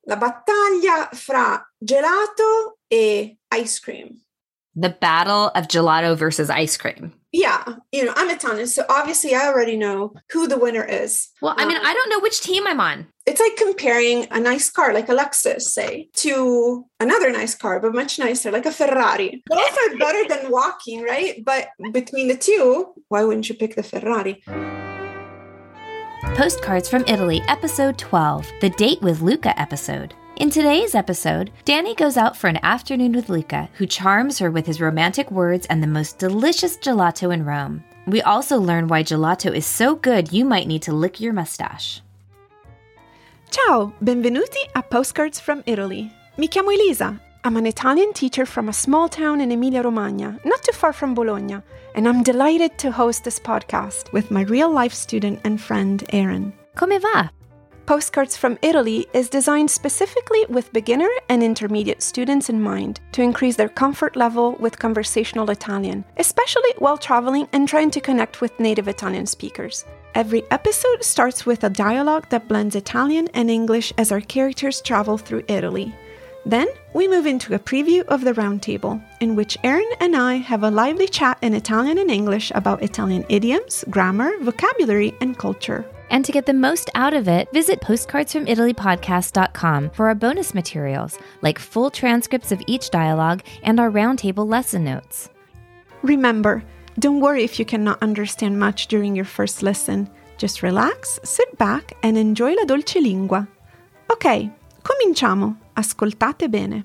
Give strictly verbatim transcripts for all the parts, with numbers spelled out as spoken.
La battaglia fra gelato e ice cream. The battle of gelato versus ice cream. Yeah, you know, I'm Italian, so obviously I already know who the winner is. Well, I mean, um, I don't know which team I'm on. It's like comparing a nice car, like a Lexus, say, to another nice car, but much nicer, like a Ferrari. Both are better than walking, right? But between the two, why wouldn't you pick the Ferrari? Postcards from Italy, Episode twelve, the Date with Luca episode. In today's episode, Danny goes out for an afternoon with Luca, who charms her with his romantic words and the most delicious gelato in Rome. We also learn why gelato is so good you might need to lick your mustache. Ciao, benvenuti a Postcards from Italy. Mi chiamo Elisa. I'm an Italian teacher from a small town in Emilia-Romagna, not too far from Bologna, and I'm delighted to host this podcast with my real-life student and friend, Erin. Come va? Postcards from Italy is designed specifically with beginner and intermediate students in mind to increase their comfort level with conversational Italian, especially while traveling and trying to connect with native Italian speakers. Every episode starts with a dialogue that blends Italian and English as our characters travel through Italy. Then, we move into a preview of the roundtable, in which Erin and I have a lively chat in Italian and English about Italian idioms, grammar, vocabulary, and culture. And to get the most out of it, visit postcards from italy podcast dot com for our bonus materials, like full transcripts of each dialogue and our roundtable lesson notes. Remember, don't worry if you cannot understand much during your first listen. Just relax, sit back, and enjoy la dolce lingua. Ok, cominciamo. Ascoltate bene.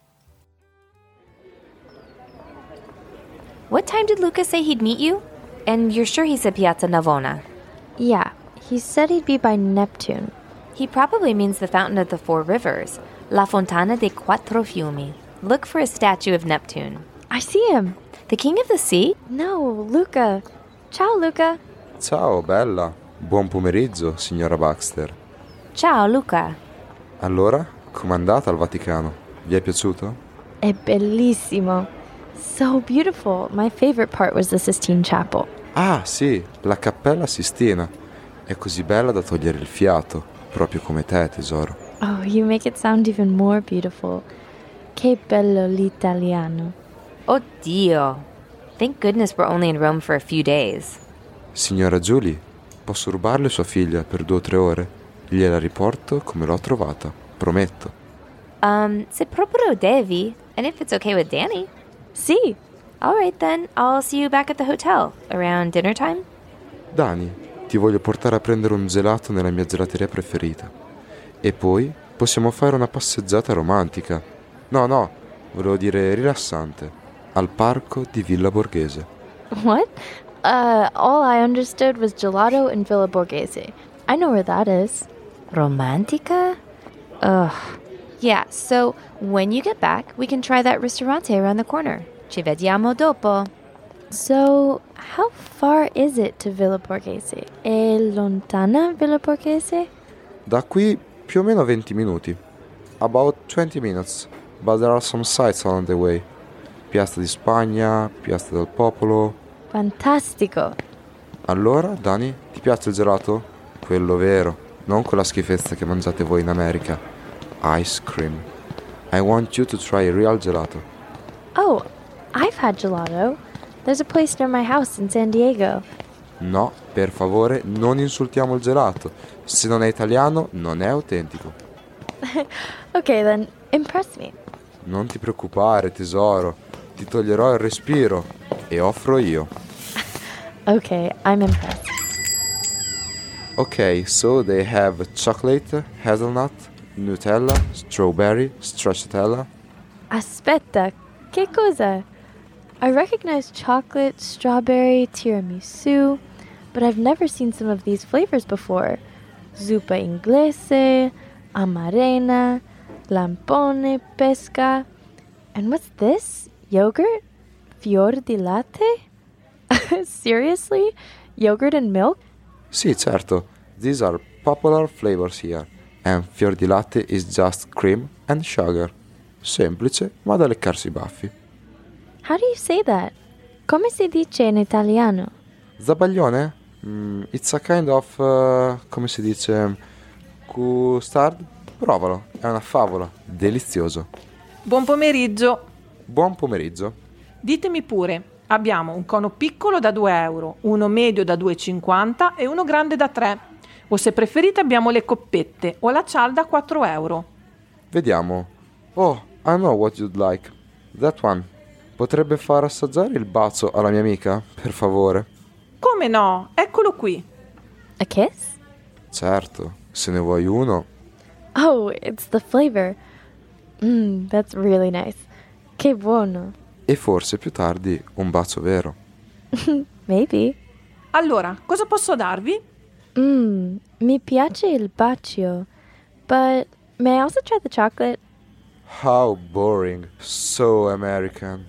What time did Luca say he'd meet you? And you're sure he said Piazza Navona? Yeah, he said he'd be by Neptune. He probably means the Fountain of the Four Rivers, La Fontana dei Quattro Fiumi. Look for a statue of Neptune. I see him. The king of the sea? No, Luca. Ciao, Luca. Ciao, bella. Buon pomeriggio, signora Baxter. Ciao, Luca. Allora, com'è andata al Vaticano? Vi è piaciuto? È bellissimo. So beautiful. My favorite part was the Sistine Chapel. Ah, sì, la Cappella Sistina. È così bella da togliere il fiato, proprio come te, tesoro. Oh, you make it sound even more beautiful. Che bello l'italiano. Oddio. Thank goodness we're only in Rome for a few days. Signora Julie, posso rubarle sua figlia per due o tre ore? Gliela riporto come l'ho trovata, prometto. Um, se proprio devi, and if it's okay with Danny. Sì. All right then, I'll see you back at the hotel, around dinner time. Dani, ti voglio portare a prendere un gelato nella mia gelateria preferita. E poi possiamo fare una passeggiata romantica. No, no, volevo dire rilassante. Al parco di Villa Borghese. What? Uh, all I understood was gelato in Villa Borghese. I know where that is. Romantica? Ugh. Yeah, so when you get back, we can try that ristorante around the corner. Ci vediamo dopo. So, how far is it to Villa Borghese? È lontana Villa Borghese? Da qui più o meno venti minuti. About twenty minutes, but there are some sights along the way. Piazza di Spagna, Piazza del Popolo. Fantastico! Allora, Dani, ti piace il gelato? Quello vero, non quella schifezza che mangiate voi in America. Ice cream. I want you to try real gelato. Oh, I've had gelato. There's a place near my house in San Diego. No, per favore, non insultiamo il gelato. Se non è italiano, non è autentico. Okay, then, impress me. Non ti preoccupare, tesoro. Ti toglierò il respiro e offro io. Okay, I'm impressed. Okay, so they have chocolate, hazelnut, Nutella, strawberry, stracciatella. Aspetta, che cosa? I recognize chocolate, strawberry, tiramisu, but I've never seen some of these flavors before. Zuppa inglese, amarena, lampone, pesca. And what's this? Yogurt? Fior di latte? Seriously? Yogurt and milk? Sì, certo. These are popular flavors here. And fior di latte is just cream and sugar. Semplice, ma da leccarsi i baffi. How do you say that? Come si dice in italiano? Zabaglione? Mm, it's a kind of, uh, come si dice, custard? Provalo. è una favola, delizioso. Buon pomeriggio. Buon pomeriggio. Ditemi pure, abbiamo un cono piccolo da due euro, uno medio da due e cinquanta e uno grande da tre. O se preferite abbiamo le coppette o la cialda a quattro euro. Vediamo. Oh, I know what you'd like. That one. Potrebbe far assaggiare il bacio alla mia amica, per favore? Come no? Eccolo qui. A kiss? Certo, se ne vuoi uno. Oh, it's the flavor. Mmm, that's really nice. Che buono. E forse più tardi un bacio vero. Maybe. Allora, cosa posso darvi? Mmm, mi piace il bacio. But may I also try the chocolate? How boring. So American.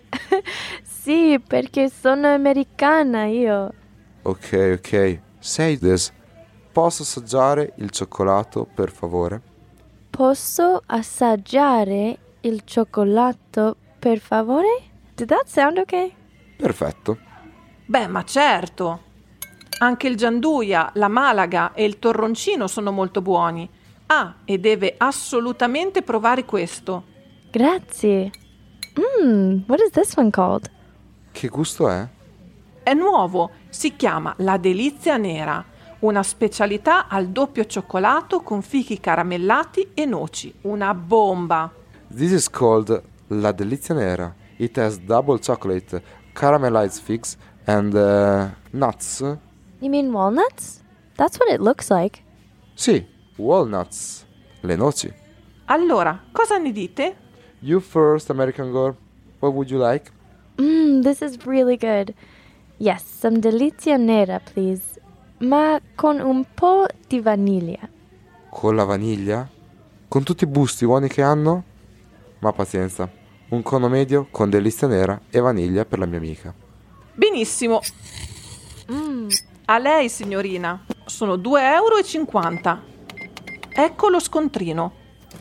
Sì, perché sono americana io. Ok, ok. Say this. Posso assaggiare il cioccolato, per favore? Posso assaggiare il cioccolato, per favore? Did that sound okay? Perfetto. Beh, ma certo. Anche il gianduia, la malaga e il torroncino sono molto buoni. Ah, e deve assolutamente provare questo. Grazie. Mmm, what is this one called? Che gusto è? È nuovo, si chiama la delizia nera, una specialità al doppio cioccolato con fichi caramellati e noci, una bomba. This is called La Delizia Nera. It has double chocolate, caramelized figs and uh, nuts. You mean walnuts? That's what it looks like. Sì, walnuts. Le noci. Allora, cosa ne dite? You first, American girl. What would you like? Mmm, this is really good. Yes, some delizia nera, please. Ma con un po' di vaniglia. Con la vaniglia? Con tutti i gusti buoni che hanno? Ma pazienza. Un cono medio con delizia nera e vaniglia per la mia amica. Benissimo. Mmm, A lei, signorina. Sono due euro e cinquanta. Ecco lo scontrino.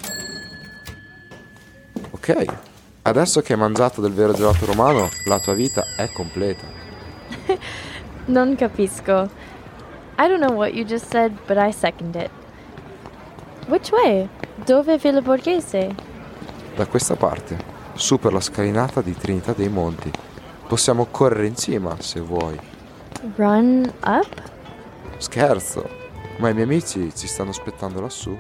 Ok. Adesso che hai mangiato del vero gelato romano, la tua vita è completa. non capisco. I don't know what you just said, but I second it. Which way? Dove Villa Borghese? Da questa parte, su per la scalinata di Trinità dei Monti. Possiamo correre in cima, se vuoi. Run up? Scherzo, ma i miei amici ci stanno aspettando lassù.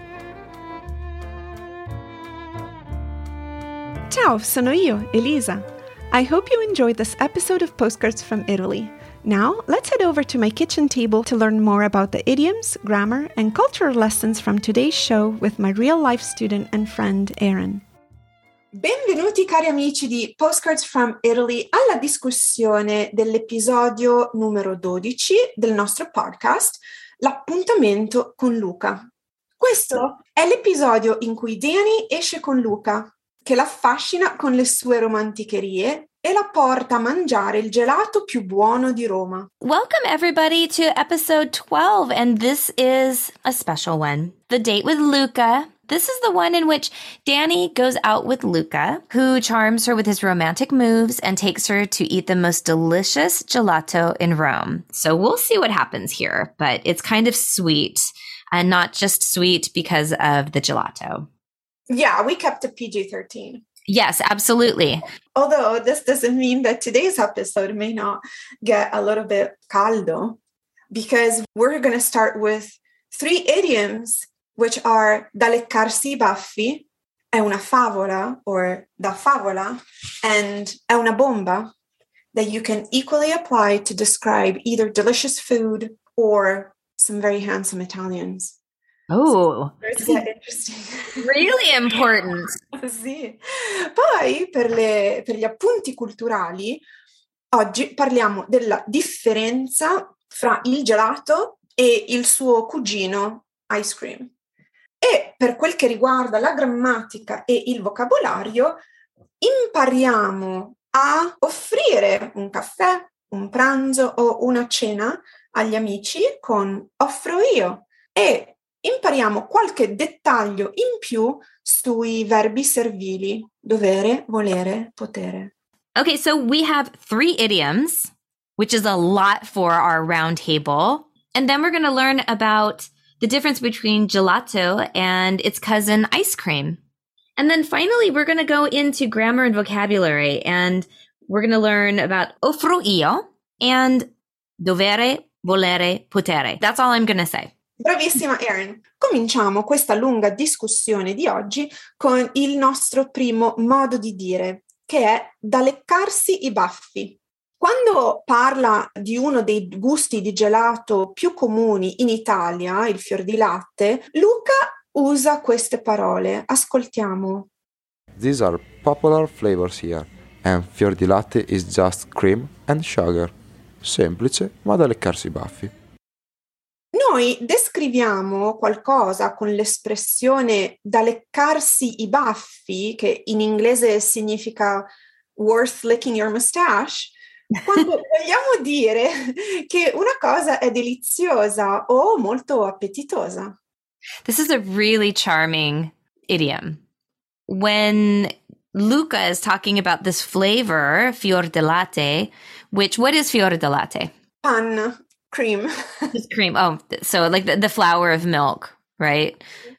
Ciao, sono io, Elisa. I hope you enjoyed this episode of Postcards from Italy. Now, let's head over to my kitchen table to learn more about the idioms, grammar, and cultural lessons from today's show with my real-life student and friend, Erin. Benvenuti cari amici di Postcards from Italy alla discussione dell'episodio numero dodici del nostro podcast, L'appuntamento con Luca. Questo è l'episodio in cui Dani esce con Luca, che l'affascina con le sue romanticherie e la porta a mangiare il gelato più buono di Roma. Welcome, everybody, to episode twelve, and this is a special one. The Date with Luca. This is the one in which Danny goes out with Luca, who charms her with his romantic moves and takes her to eat the most delicious gelato in Rome. So we'll see what happens here, but it's kind of sweet, and not just sweet because of the gelato. Yeah, we kept it P G thirteen. Yes, absolutely. Although this doesn't mean that today's episode may not get a little bit caldo, because we're going to start with three idioms, which are da leccarsi i baffi, è una favola, or da favola, and è una bomba, that you can equally apply to describe either delicious food or some very handsome Italians. Oh, It's get interesting. really important. Sì. Poi per, le, per gli appunti culturali, oggi parliamo della differenza fra il gelato e il suo cugino ice cream. E per quel che riguarda la grammatica e il vocabolario, impariamo a offrire un caffè, un pranzo o una cena agli amici con offro io e impariamo qualche dettaglio in più sui verbi servili, dovere, volere, potere. Okay, so we have three idioms, which is a lot for our round table. And then we're going to learn about the difference between gelato and its cousin ice cream. And then finally, we're going to go into grammar and vocabulary, and we're going to learn about offro io and dovere, volere, potere. That's all I'm going to say. Bravissima Erin. Cominciamo questa lunga discussione di oggi con il nostro primo modo di dire, che è da leccarsi i baffi. Quando parla di uno dei gusti di gelato più comuni in Italia, il fior di latte, Luca usa queste parole. Ascoltiamo. These are popular flavors here, and fior di latte is just cream and sugar. Semplice, ma da leccarsi i baffi. Noi descriviamo qualcosa con l'espressione da leccarsi i baffi, che in inglese significa worth licking your mustache, quando vogliamo dire che una cosa è deliziosa o molto appetitosa. This is a really charming idiom. When Luca is talking about this flavor, fior di latte, which, what is fior di latte? Pan, cream. It's cream. Oh, so like the, the flour of milk, right?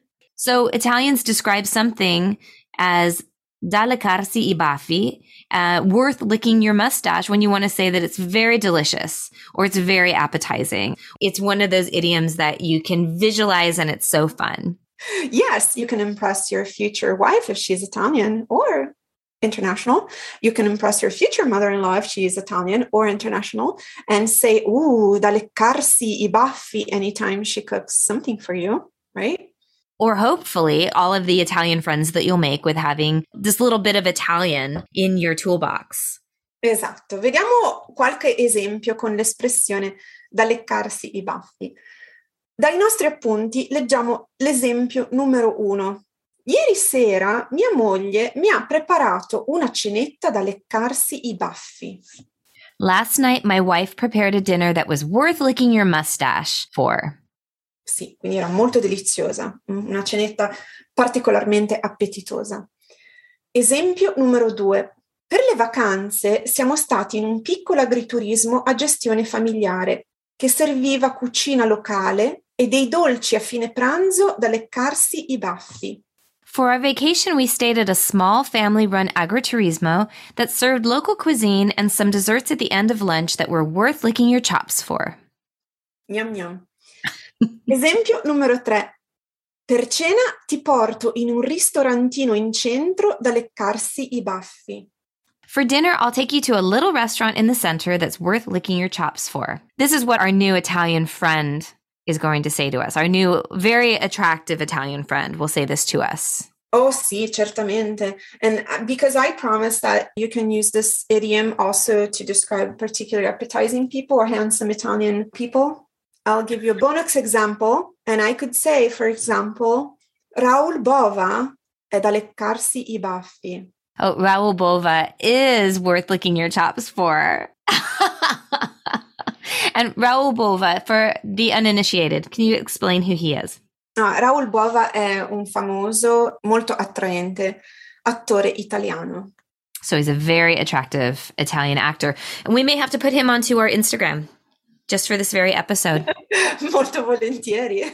So Italians describe something as da leccarsi i baffi, uh, worth licking your mustache when you want to say that it's very delicious or it's very appetizing. It's one of those idioms that you can visualize and it's so fun. Yes, you can impress your future wife if she's Italian or international. You can impress your future mother-in-law if she is Italian or international and say, ooh, da leccarsi i baffi anytime she cooks something for you, right? Or hopefully all of the Italian friends that you'll make with having this little bit of Italian in your toolbox. Esatto. Vediamo qualche esempio con l'espressione da leccarsi i baffi. Dai nostri appunti leggiamo l'esempio numero uno. Ieri sera mia moglie mi ha preparato una cenetta da leccarsi i baffi. Last night, my wife prepared a dinner that was worth licking your mustache for. Sì, quindi era molto deliziosa, una cenetta particolarmente appetitosa. Esempio numero due. Per le vacanze siamo stati in un piccolo agriturismo a gestione familiare che serviva cucina locale e dei dolci a fine pranzo da leccarsi i baffi. For our vacation, we stayed at a small family-run agriturismo that served local cuisine and some desserts at the end of lunch that were worth licking your chops for. Gnam gnam. Esempio numero tre. Per cena ti porto in un ristorantino in centro da leccarsi i baffi. For dinner, I'll take you to a little restaurant in the center that's worth licking your chops for. This is what our new Italian friend is going to say to us. Our new, very attractive Italian friend will say this to us. Oh, sì, certamente. And because I promise that you can use this idiom also to describe particularly appetizing people or handsome Italian people. I'll give you a bonus example. And I could say, for example, Raoul Bova è da leccarsi i baffi. Oh, Raoul Bova is worth licking your chops for. And Raoul Bova, for the uninitiated, can you explain who he is? Ah, Raoul Bova è un famoso, molto attraente attore italiano. So he's a very attractive Italian actor. And we may have to put him onto our Instagram just for this very episode. Molto volentieri.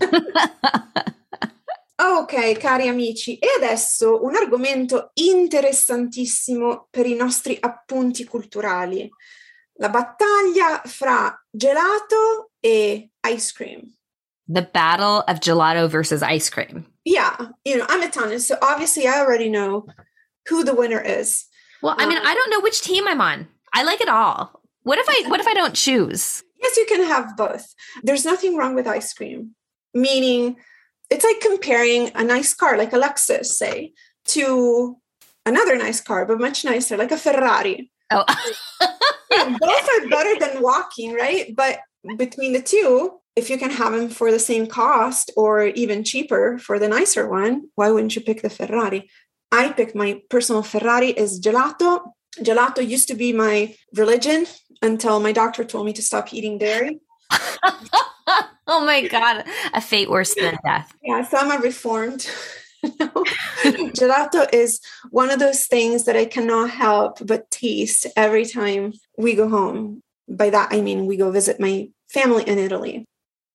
Ok, cari amici, e adesso un argomento interessantissimo per i nostri appunti culturali. La battaglia fra gelato e ice cream. The battle of gelato versus ice cream. Yeah, you know, I'm Italian, so obviously I already know who the winner is. Well, I mean, Um, I don't know which team I'm on. I like it all. What if I what if I don't choose? Yes, you can have both. There's nothing wrong with ice cream, meaning it's like comparing a nice car, like a Lexus, say, to another nice car, but much nicer, like a Ferrari. Oh. Yeah, both are better than walking, right? But between the two, if you can have them for the same cost or even cheaper for the nicer one, why wouldn't you pick the Ferrari? I picked my personal Ferrari is gelato. Gelato used to be my religion until my doctor told me to stop eating dairy. Oh my God, a fate worse than death. Yeah, so I'm a reformed. Gelato is one of those things that I cannot help but taste every time we go home. By that, I mean we go visit my family in Italy.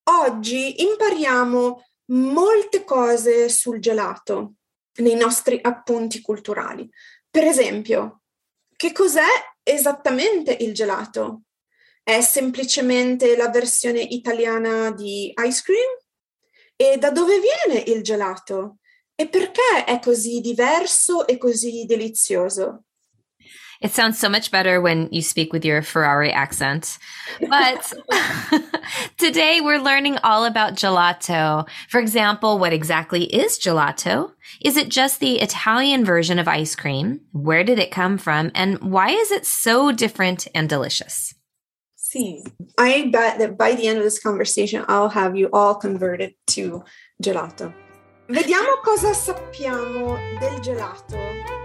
Oggi impariamo molte cose sul gelato nei nostri appunti culturali. Per esempio, che cos'è esattamente il gelato? È semplicemente la versione italiana di ice cream? E da dove viene il gelato? E perché è così diverso e così delizioso? It sounds so much better when you speak with your Ferrari accent. But today we're learning all about gelato. For example, what exactly is gelato? Is it just the Italian version of ice cream? Where did it come from? And why is it so different and delicious? Sì. I bet that by the end of this conversation, I'll have you all converted to gelato. Vediamo cosa sappiamo del gelato.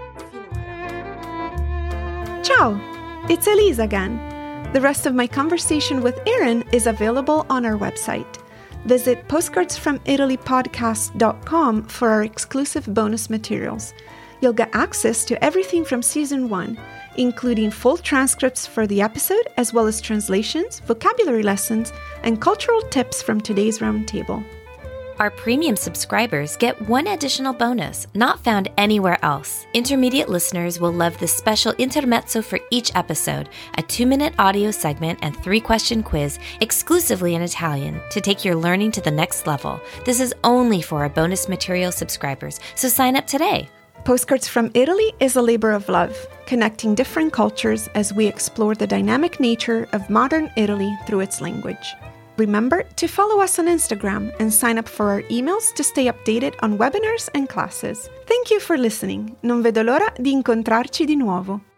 Ciao, it's Elise again. The rest of my conversation with Erin is available on our website. Visit postcards from italy podcast dot com for our exclusive bonus materials. You'll get access to everything from season one, including full transcripts for the episode, as well as translations, vocabulary lessons, and cultural tips from today's roundtable. Our premium subscribers get one additional bonus not found anywhere else. Intermediate listeners will love the special intermezzo for each episode, a two-minute audio segment and three-question quiz exclusively in Italian to take your learning to the next level. This is only for our bonus material subscribers, so sign up today. Postcards from Italy is a labor of love, connecting different cultures as we explore the dynamic nature of modern Italy through its language. Remember to follow us on Instagram and sign up for our emails to stay updated on webinars and classes. Thank you for listening. Non vedo l'ora di incontrarci di nuovo.